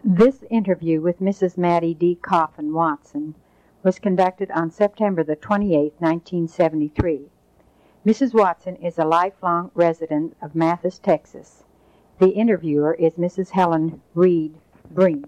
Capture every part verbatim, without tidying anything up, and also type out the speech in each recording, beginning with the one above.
This interview with Missus Mattie D. Coffin Watson was conducted on September the twenty-eighth, nineteen seventy-three. Missus Watson is a lifelong resident of Mathis, Texas. The interviewer is Missus Helen Reed Breen.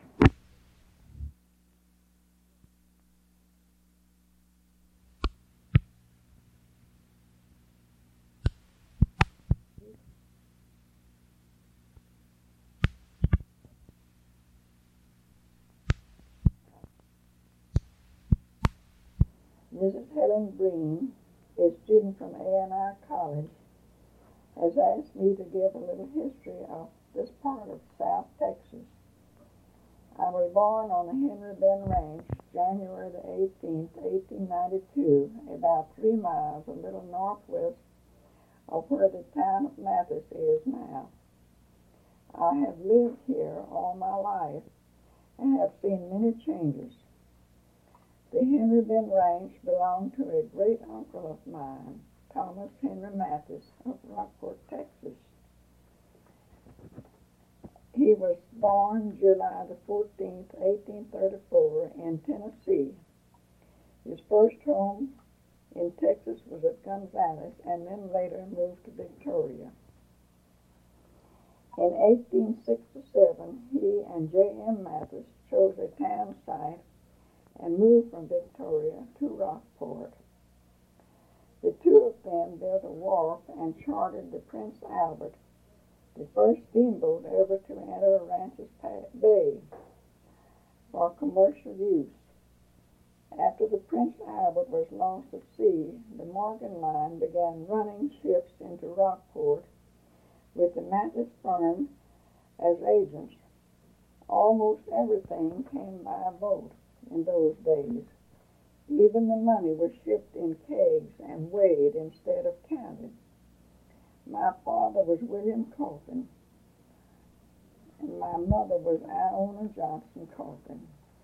Missus Helen Breen, a student from A and I College, has asked me to give a little history of this part of South Texas. I was born on the Henry Bend Ranch, January the eighteenth, eighteen ninety-two, about three miles a little northwest of where the town of Mathis is now. I have lived here all my life and have seen many changes. The Henry Bend Ranch belonged to a great uncle of mine, Thomas Henry Mathis of Rockport, Texas. He was born July the fourteenth, eighteen thirty-four, in Tennessee. His first home in Texas was at Gonzales, and then later moved to Victoria. In eighteen sixty-seven, he and J M Mathis chose a town site and moved from Victoria to Rockport. The two of them built a wharf and chartered the Prince Albert, the first steamboat ever to enter Aransas Bay for commercial use. After the Prince Albert was lost at sea, the Morgan Line began running ships into Rockport with the Mathis firm as agents. Almost everything came by boat in those days. Even the money was shipped in kegs and weighed instead of counted. My father was William Coffin, and my mother was Iona Johnson Coffin.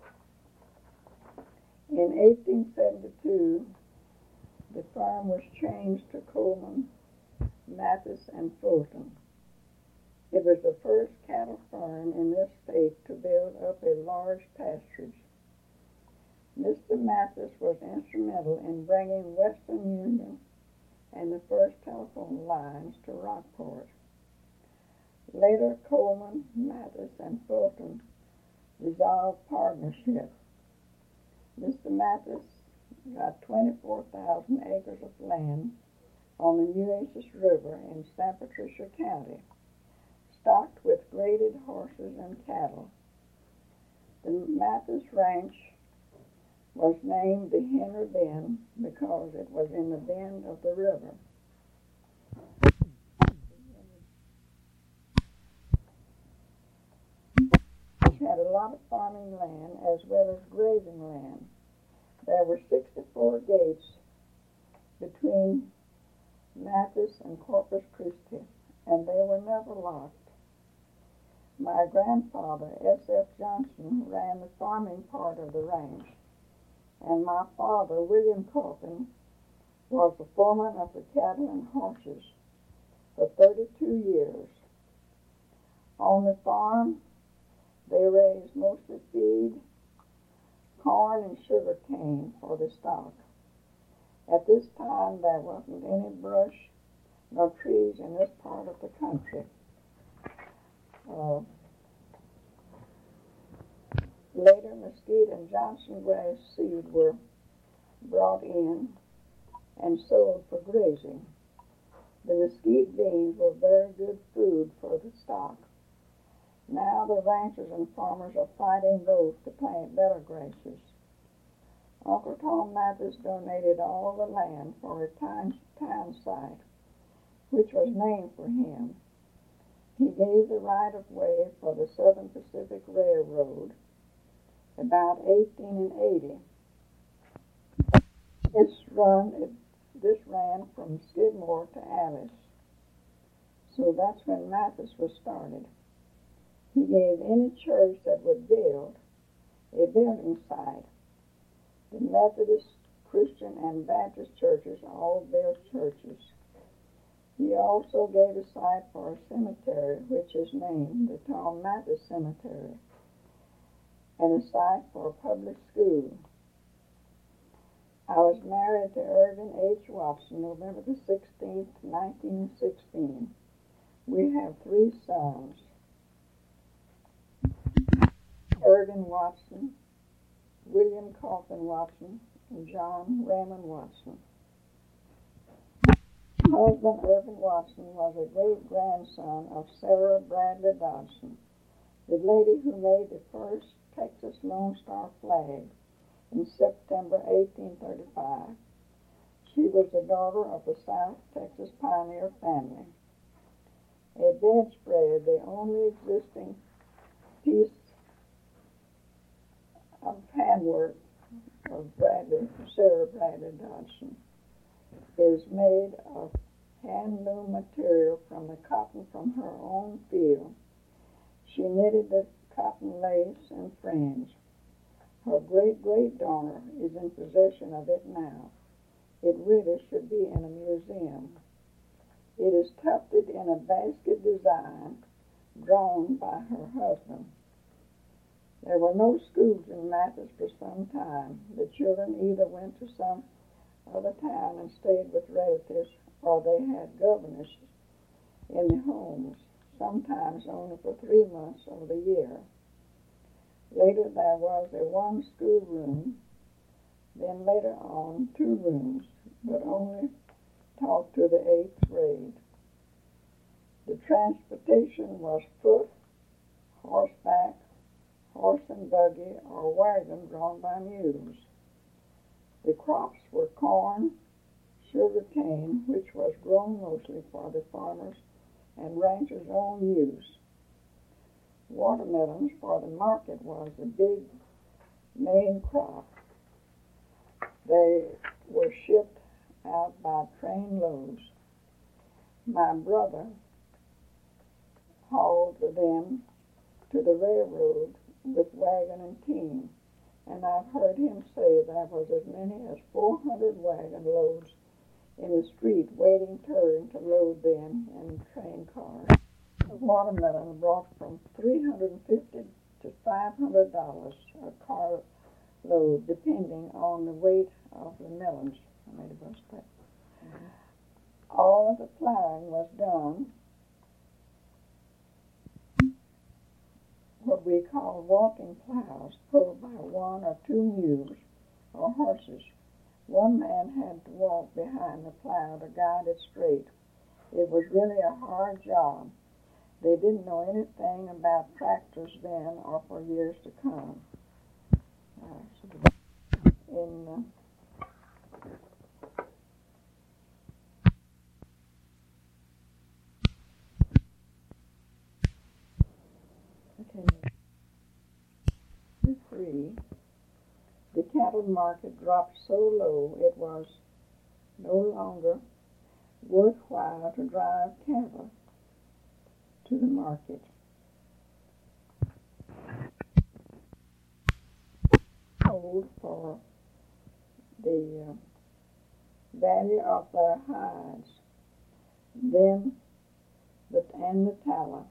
In eighteen seventy-two, the farm was changed to Coleman, Mathis, and Fulton. It was the first cattle farm in this state to build up a large pasturage. Mister Mathis was instrumental in bringing Western Union and the first telephone lines to Rockport. Later, Coleman, Mathis, and Fulton dissolved partnership. Mister Mathis got twenty-four thousand acres of land on the Nueces River in San Patricia County, stocked with graded horses and cattle. The Mathis Ranch was named the Henry Bend because it was in the bend of the river. It had a lot of farming land as well as grazing land. There were sixty-four gates between Mathis and Corpus Christi, and they were never locked. My grandfather, S F Johnson, ran the farming part of the ranch, and my father, William Coffin, was the foreman of the cattle and horses for thirty-two years. On the farm, they raised mostly feed, corn, and sugar cane for the stock. At this time, there wasn't any brush nor trees in this part of the country. Uh, Later, mesquite and Johnson grass seed were brought in and sold for grazing. The mesquite beans were very good food for the stock. Now the ranchers and farmers are fighting both to plant better grasses. Uncle Tom Mathis donated all the land for a town, town site, which was named for him. He gave the right-of-way for the Southern Pacific Railroad about eighteen eighty. This run, it, this ran from Skidmore to Alice. So that's when Mathis was started. He gave any church that would build a building site. The Methodist, Christian, and Baptist churches all built churches. He also gave a site for a cemetery, which is named the Tom Mathis Cemetery. and a site for a public school. I was married to Irvin H. Watson, November the sixteenth, nineteen sixteen. We have three sons: Irvin Watson, William Coffin Watson, and John Raymond Watson. Husband Irvin Watson was a great-grandson of Sarah Bradley Dodson, the lady who made the first Texas Lone Star flag in September eighteen thirty-five. She was the daughter of a South Texas pioneer family. A bedspread, the only existing piece of handwork of Bradley, Sarah Bradley Dodson, is made of hand-loom material from the cotton from her own field. She knitted the cotton lace and fringe. Her great-great-daughter is in possession of it now. It really should be in a museum. It is tufted in a basket design drawn by her husband. There were no schools in Mathis for some time. The children either went to some other town and stayed with relatives, or they had governesses in the homes, sometimes only for three months of the year. Later there was a one schoolroom, then later on two rooms, but only taught to the eighth grade. The transportation was foot, horseback, horse and buggy, or wagon drawn by mules. The crops were corn, sugar cane, which was grown mostly for the farmers and ranchers' own use. Watermelons for the market was the big main crop. They were shipped out by train loads. My brother hauled them to the railroad with wagon and team, and I've heard him say there was as many as four hundred wagon loads in the street waiting turn to load them in train cars. A watermelon brought from three hundred fifty to five hundred dollars a car load, depending on the weight of the melons. I made a bus that. Mm-hmm. All of the plowing was done what we call walking plows, pulled by one or two mules or horses. One man had to walk behind the plow to guide it straight. It was really a hard job. They didn't know anything about tractors then or for years to come. Uh, so in uh, okay, three, the cattle market dropped so low it was no longer worthwhile to drive cattle to the market. Sold for the uh, value of their hides, then the and the tallow.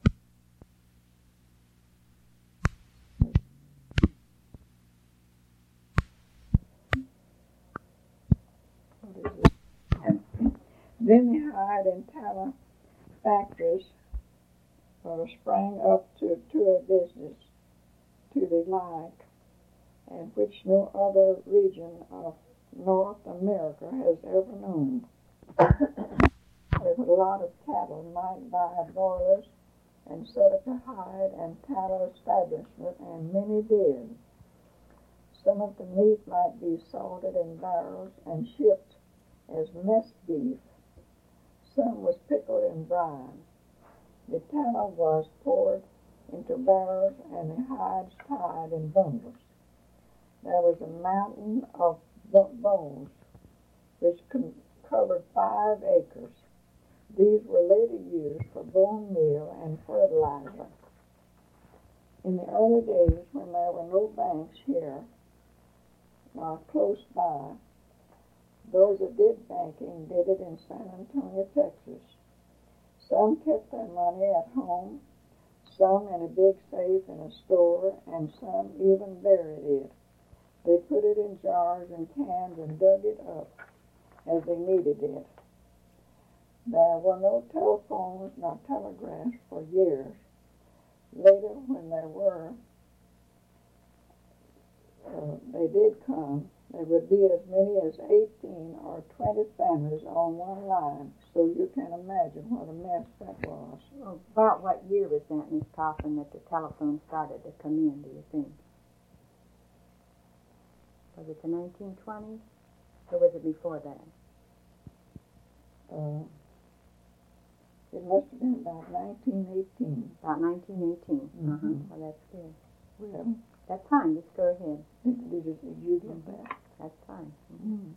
What is it? And then the hide and tallow factories uh, sprang up to, to a business to the like, and which no other region of North America has ever known. There's a lot of cattle might buy broilers and set up a hide and tallow establishment, and many did. Some of the meat might be salted in barrels and shipped as mess beef. Some was pickled and brined. The tallow was poured into barrels and the hides tied in bundles. There was a mountain of bones which covered five acres. These were later used for bone meal and fertilizer. In the early days, when there were no banks here or close by, those that did banking did it in San Antonio, Texas. Some kept their money at home, some in a big safe in a store, and some even buried it. They put it in jars and cans and dug it up as they needed it. There were no telephones nor telegraphs for years. Later, when there were, uh, they did come, there would be as many as eighteen or twenty families on one line, so you can imagine what a mess that was. Well, about what year was that, Miss Coffin, that the telephone started to come in, do you think? Was it the nineteen twenties, or was it before that? Uh, it must have been about nineteen eighteen. About nineteen eighteen. Mm-hmm. Uh-huh. Well, that's good. Well, that's fine. Just go ahead. Did, did, did you get that? That's fine. Mm-hmm.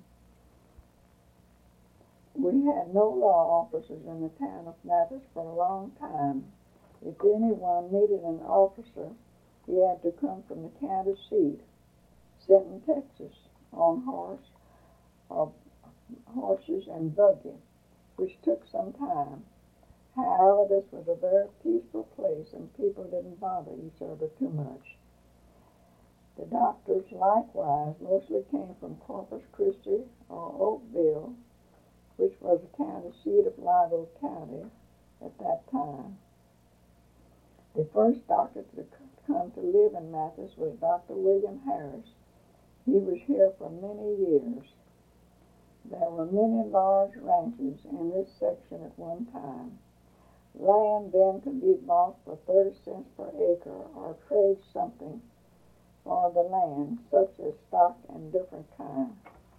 We had no law officers in the town of Mathis for a long time. If anyone needed an officer, he had to come from the county seat, sent in Texas, on horse, or horses and buggy, which took some time. However, this was a very peaceful place, and people didn't bother each other too much. The doctors, likewise, mostly came from Corpus Christi or Oakville, which was the county seat of Live Oak County at that time. The first doctor to come to live in Mathis was Doctor William Harris. He was here for many years. There were many large ranches in this section at one time. Land then could be bought for thirty cents per acre or trade something for the land, such as stock and different kinds.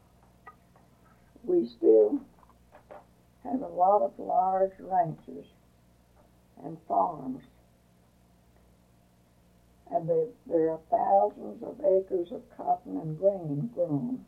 We still have a lot of large ranches and farms, and they, there are thousands of acres of cotton and grain grown,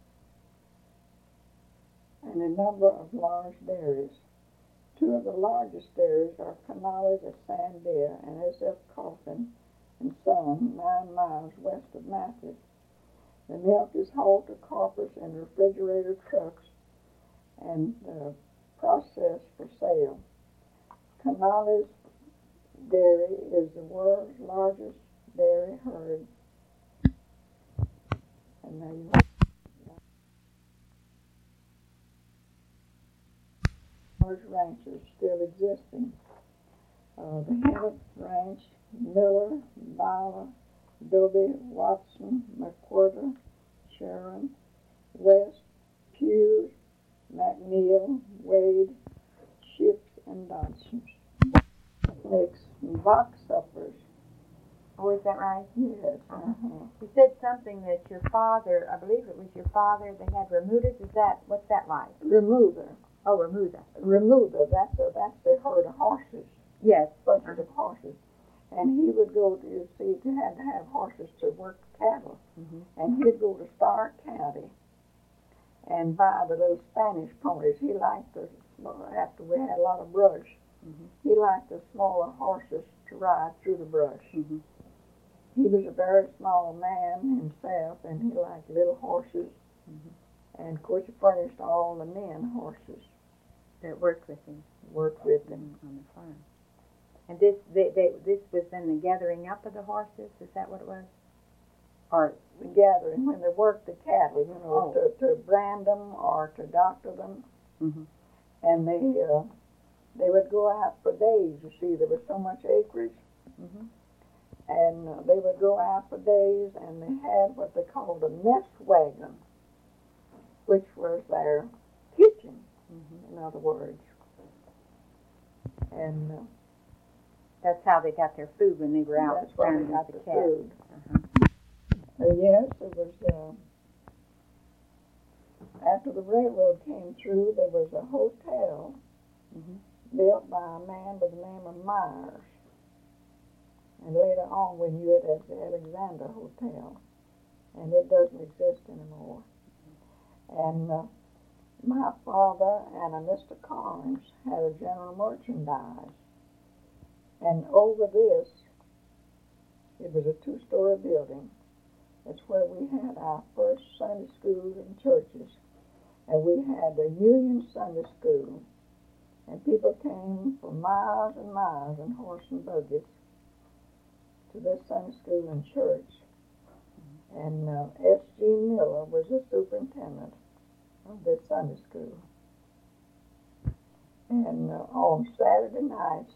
and a number of large dairies. Two of the largest dairies are Canales at Sandia and S F Coffin and Son, nine miles west of Mathis. The milk is hauled to Corpus in refrigerator trucks and uh, processed for sale. Canales Dairy is the world's largest dairy herd. And now you large ranches still existing. Uh, the head of ranch, Miller, Bala, Dobie, Watson, McWhirter, Sharon, West, Hughes, McNeil, Wade, Ships, and Dodson. Picnics and box suppers. Oh, is that right? Yes. Uh-huh. You said something that your father, I believe it was your father, they had remudas. Is that, what's that like? Remover. Oh, remuda. Remover, that's a, that's the herd of horses. Yes. Bunches of horses. And he would go to, you see, he had to have horses to work cattle. Mm-hmm. And he'd go to Stark County and buy the little Spanish ponies. He liked the, after we had a lot of brush, mm-hmm. he liked the smaller horses to ride through the brush. Mm-hmm. He was a very small man himself, and he liked little horses. Mm-hmm. And, of course, he furnished all the men horses. That worked with him. Worked with him. On the farm. And this they, they, this was then the gathering up of the horses? Is that what it was? Or the gathering, when they worked the cattle, you know, oh. to, to brand them or to doctor them. Mm-hmm. And they uh, they would go out for days, you see. There was so much acreage. Mm-hmm. And uh, they would go out for days, and they had what they called a mess wagon, which was their kitchen, mm-hmm. in other words. And uh, that's how they got their food when they were out. That's where they got the, the cat. food. Uh-huh. Uh, yes, it was, uh, after the railroad came through, there was a hotel mm-hmm. built by a man by the name of Myers. And later on we knew it as the Alexander Hotel. And it doesn't exist anymore. And uh, my father and a Mister Collins had a general merchandise. And over this, it was a two-story building. That's where we had our first Sunday schools and churches. And we had the Union Sunday School. And people came for miles and miles in horse and buggies. to this Sunday school and church. And uh, S G Miller was the superintendent of this Sunday school. And uh, on Saturday nights,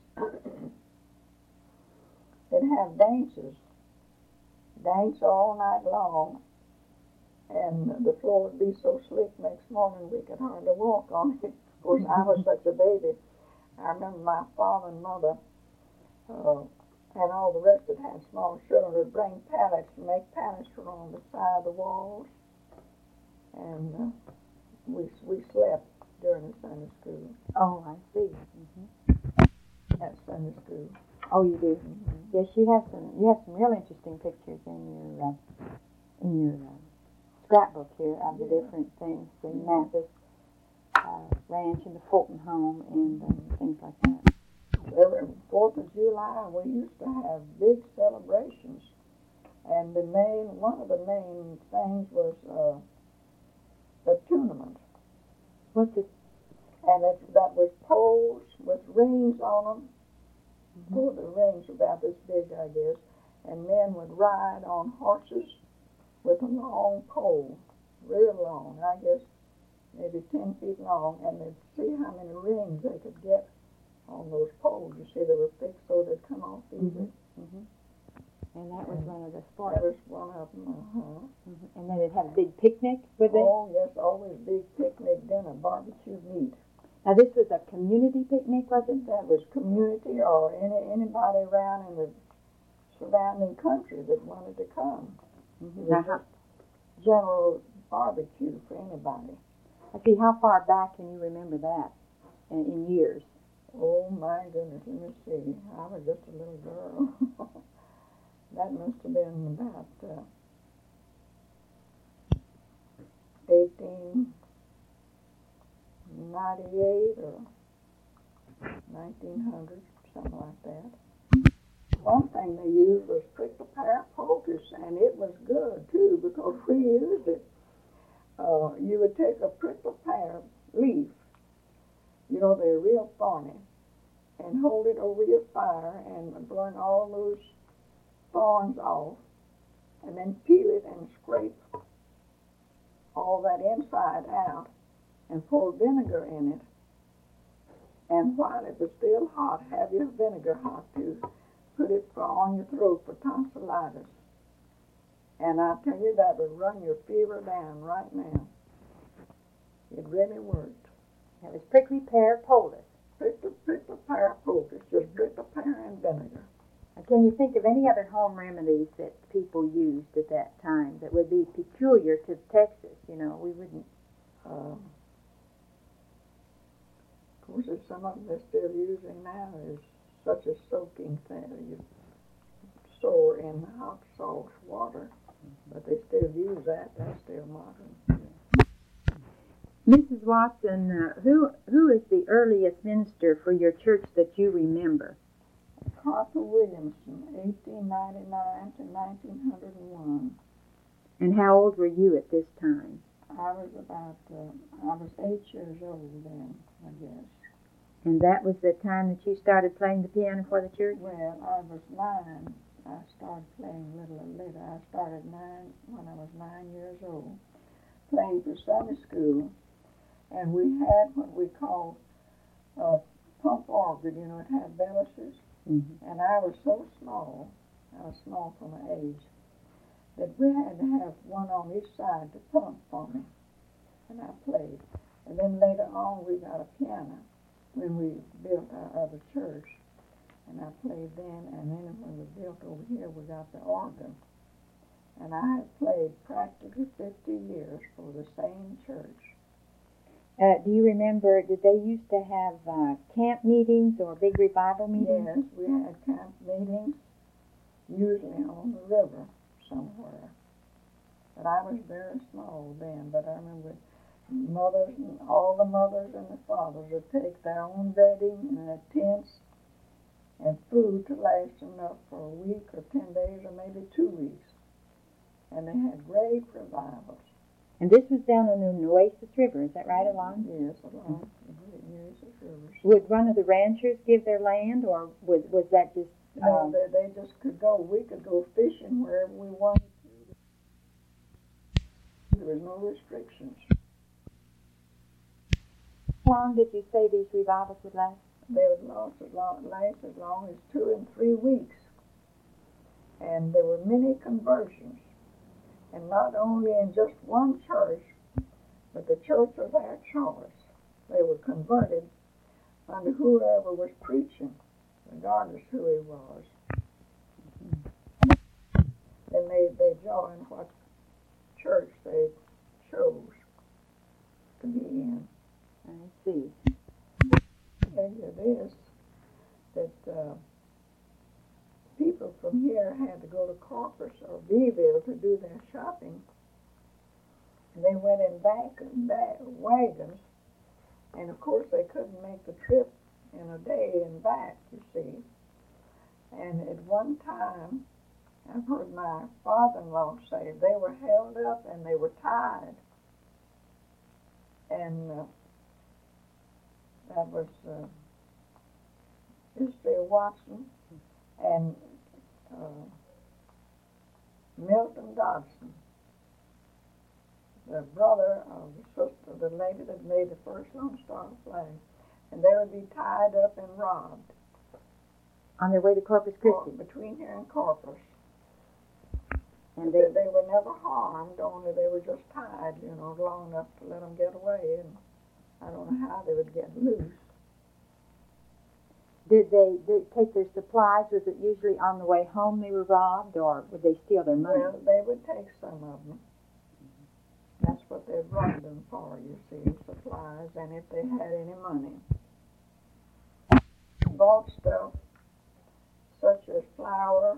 they'd have dances, dance all night long, and the floor would be so slick next morning we could hardly walk on it. Of course, I was such a baby. I remember my father and mother uh, and all the rest that had small children would bring pallets and make pallets for on the side of the walls. And uh, we we slept during the Sunday school. Oh, I see. Mm-hmm. At Sunday school. Oh, you do. Mm-hmm. Yes, you have some. You have some real interesting pictures in your uh, in your uh, scrapbook here of the Yeah. different things, the Yeah. Mathis uh, Ranch and the Fulton home and uh, things like that. Every Fourth of July, we used to have big celebrations, and the main one of the main things was uh, the tournament. What's it? And it, that was poles with rings on them. Mm-hmm. Oh, the rings about this big, I guess. And men would ride on horses with a long pole, real long, I guess maybe ten feet long, and they'd see how many rings they could get on those poles. You see, they were fixed so they'd come off easy. Mm-hmm. Mm-hmm. And that was And one of the sports. That was one of them, uh-huh. Mm-hmm. And then they'd have a big picnic with it. Oh, yes, always big picnic dinner, barbecue meat. Now, this was a community picnic, was it? That was community or any anybody around in the surrounding country that wanted to come. Mm-hmm. It was Now, just general barbecue for anybody. I see, how far back can you remember that in, in years? Oh, my goodness, let me see. I was just a little girl. That must have been about uh, eighteen ninety-eight or nineteen hundred, something like that. One thing they used was prickly pear poultice, and it was good, too, because we used it. Uh, you would take a prickly pear leaf, you know, they're real thorny, and hold it over your fire and burn all those thorns off, and then peel it and scrape all that inside out and pour vinegar in it. And while it was still hot, have your vinegar hot to put it for, on your throat for tonsillitis. And I tell you, that would run your fever down right now. It really worked. It was prickly pear poultice. Prickly, prickly pear poultice, just prickly pear and vinegar. Can you think of any other home remedies that people used at that time that would be peculiar to Texas? You know, we wouldn't. Um, of course, there's some of them they're still using now. Is such a soaking thing. You store in hot salt water, but they still use that. That's still modern. Missus Watson, uh, who who is the earliest minister for your church that you remember? Harper Williamson, eighteen ninety-nine to nineteen oh one. And how old were you at this time? I was about, uh, I was eight years old then, I guess. And that was the time that you started playing the piano for the church? Well, I was nine. I started playing a little later. I started nine when I was nine years old, playing for Sunday school. And we had what we called a pump organ, you know, it had bellises. Mm-hmm. And I was so small, I was small for my age, that we had to have one on each side to pump for me. And I played. And then later on we got a piano when we built our other church. And I played then, and then when we built over here we got the organ. And I had played practically fifty years for the same church. Uh, do you remember, did they used to have uh, camp meetings or big revival meetings? Yes, we had camp meetings, usually on the river somewhere. But I was very small then, but I remember mothers, and all the mothers and the fathers would take their own bedding and their tents and food to last enough for a week or ten days or maybe two weeks. And they had great revivals. And this was down on the Nueces River, is that right, along? Yes, along the Nueces River. Would one of the ranchers give their land, or was, was that just You know, Um, they, they just could go. We could go fishing wherever we wanted to. There was no restrictions. how long did you say these revivals would last? They would last as long, last as long as two and three weeks. And there were many conversions. And not only in just one church, but the church of their choice. They were converted under whoever was preaching, regardless who he was. And they, they joined what church they chose to be in. I see. And it is that uh, people from here had to go to Corpus or Beeville to do their shopping. And they went in back and back wagons, and of course they couldn't make the trip in a day and back, you see. And at one time, I've heard my father-in-law say they were held up and they were tied. And uh, that was uh, Israel Watson and uh, Milton Dodson, the brother of the sister, the lady that made the first Lone Star flag. And they would be tied up and robbed. On their way to Corpus Christi? Between here and Corpus. And they, they, they were never harmed, only they were just tied, you know, long enough to let them get away. And I don't know how they would get loose. did they, they take their supplies? Was it usually on the way home they were robbed, or would they steal their money? Well, they would take some of them. That's what they brought them for, you see, supplies, and if they had any money. Bought stuff such as flour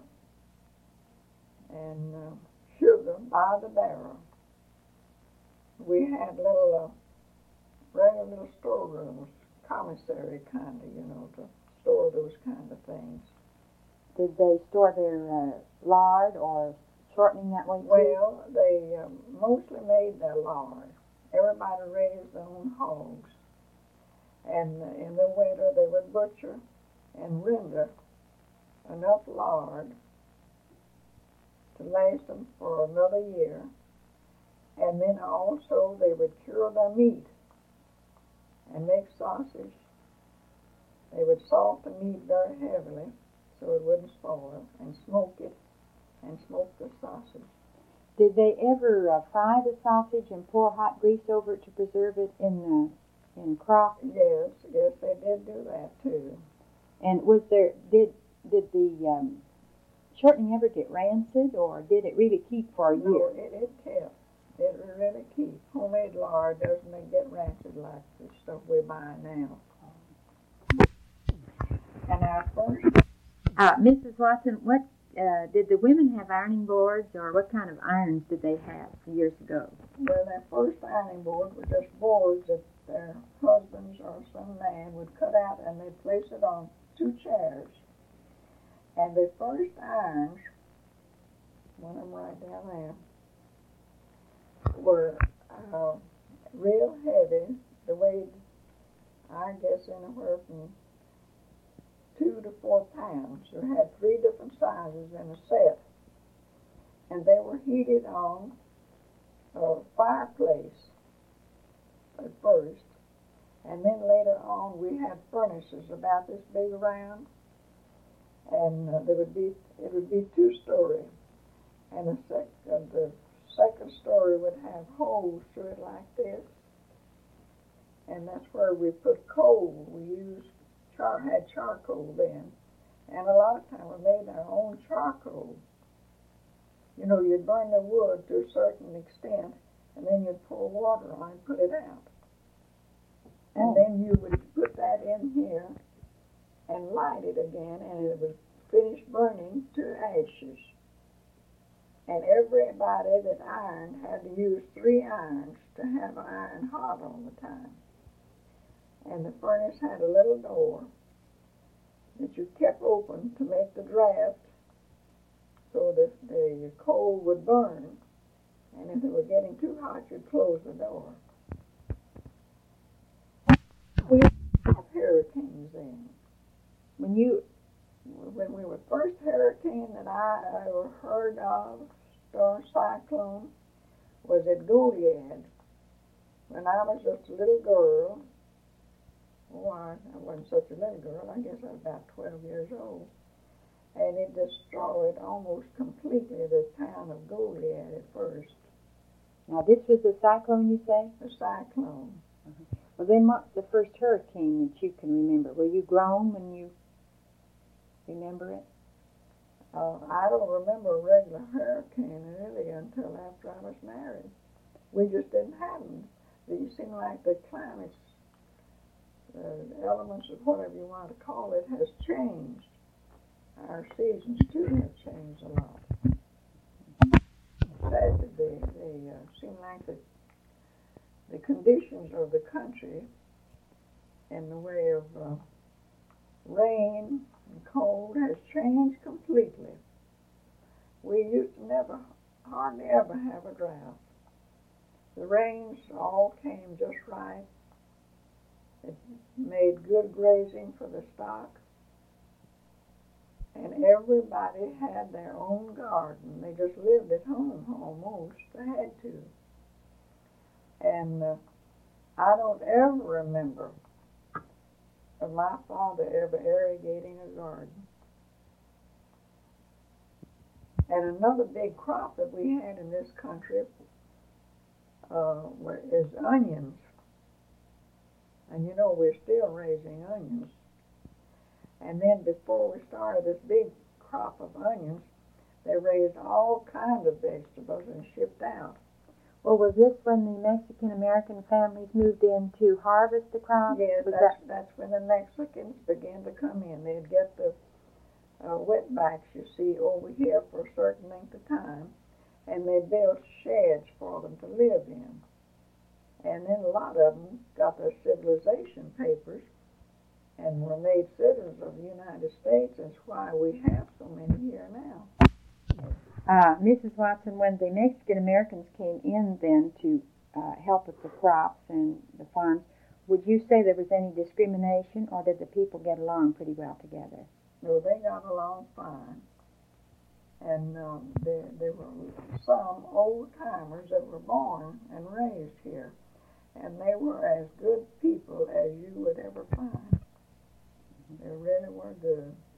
and uh, sugar by the barrel. We had little, uh, regular little storerooms, commissary kind of, you know, to store those kind of things. Did they store their uh, lard or shortening that way too? Well, they um, mostly made their lard. Everybody raised their own hogs. And uh, in the winter they would butcher and render enough lard to last them for another year. And then also they would cure their meat and make sausage. They would salt the meat very heavily so it wouldn't spoil, and smoke it, and smoke the sausage. Did they ever uh, fry the sausage and pour hot grease over it to preserve it in uh, in crock? Yes, yes, they did do that too. And was there did did the um, shortening ever get rancid, or did it really keep for a year? No, it, it kept. It would really keep. Homemade lard doesn't get rancid like the stuff we buy now. And our first... Uh, Missus Watson, what uh, did the women have ironing boards, or what kind of irons did they have years ago? Well, their first ironing board were just boards that their husbands or some man would cut out, and they'd place it on two chairs. And the first irons, one of them right down there, were uh, real heavy. They weighed, I guess, anywhere from two to four pounds. They had three different sizes in a set. And they were heated on a fireplace at first. And then later on we had furnaces about this big around. And uh, there would be, it would be two-story. And the, sec- uh, the second story would have holes through it like this. And that's where we put coal. We used char had charcoal then. And a lot of times we made our own charcoal. You know, you'd burn the wood to a certain extent, and then you'd pour water on and put it out. And Oh. then you would put that in here and light it again, and it would finish burning to ashes. And everybody that ironed had to use three irons to have an iron hot all the time. And the furnace had a little door that you kept open to make the draft so that the coal would burn. And if it were getting too hot, you'd close the door. We had hurricanes then. When you when we were first hurricane that I ever heard of, storm cyclone, was at Goliad. When I was just a little girl, oh, I, I wasn't such a little girl, I guess I was about twelve years old, and it destroyed almost completely the town of Goliad at first. Now, this was the cyclone, you say? The cyclone. Uh-huh. Well, then what's the first hurricane that you can remember? Were you grown when you remember it? Uh, I don't remember a regular hurricane really until after I was married. We just didn't have them. These seem like the climates, uh, elements of whatever you want to call it, has changed. Our seasons too have changed a lot. Sad that they, they uh, seem like the, the conditions of the country in the way of uh, rain and cold has changed completely. We used to never, hardly ever have a drought. The rains all came just right. It made good grazing for the stock. And everybody had their own garden. They just lived at home almost. They had to. And uh, I don't ever remember of my father ever irrigating a garden. And another big crop that we had in this country uh, is onions. And you know, we're still raising onions. And then before we started this big crop of onions, they raised all kinds of vegetables and shipped out. Well, was this when the Mexican-American families moved in to harvest the crops? Yes, was that's, that... that's when the Mexicans began to come in. They'd get the uh, wetbacks, you see, over here for a certain length of time, and they built sheds for them to live in. And then a lot of them got their civilization papers and were made citizens of the United States. That's why we have so many here now. Uh, Missus Watson, when the Mexican-Americans came in then to uh, help with the crops and the farms, would you say there was any discrimination, or did the people get along pretty well together? No, they got along fine. And um, there, there were some old-timers that were born and raised here, and they were as good people as you would ever find. They really were good.